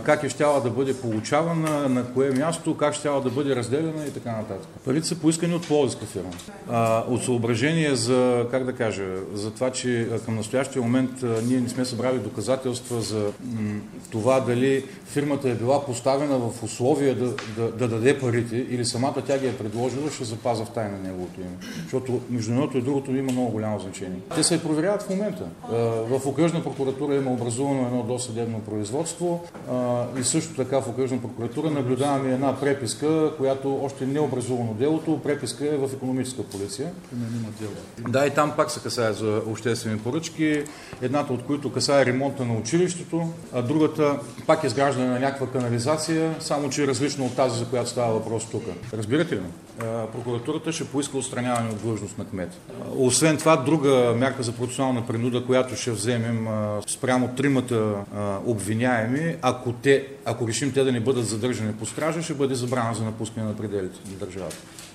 как е щяла да бъде получавана, на кое място, как щяла да бъде разделена и така нататък. Парите са поискани от пловдивска фирма. От съображение за, за това, че към настоящия момент ние не сме събрали доказателства за това дали фирмата е била поставена в условия да даде парите или самата тя ги е предложила, ще запаза в тайна неговото име. Защото между едното и другото има много голямо значение. Те се проверяват в момента. В окръжна прокуратура има образувано едно досъдебно производство и също така в окръжна прокуратура наблюдаваме една преписка, която още не е образувано делото. Преписка е в икономическа полиция. Да, и там пак се касае за обществени поръчки. Едната от които касае ремонта на училището, а другата пак изграждане на някаква канализация, само че е различно от тази, за която става въпрос тук. Разбирате ли? Прокуратурата ще поиска отстраняване от длъжност на кмет. Освен това, друга мярка за процесуална принуда, която ще вземем спрямо тримата обвиняеми, ако решим те да не бъдат задържани по стража, ще бъде забрана за напускане на пределите на държавата.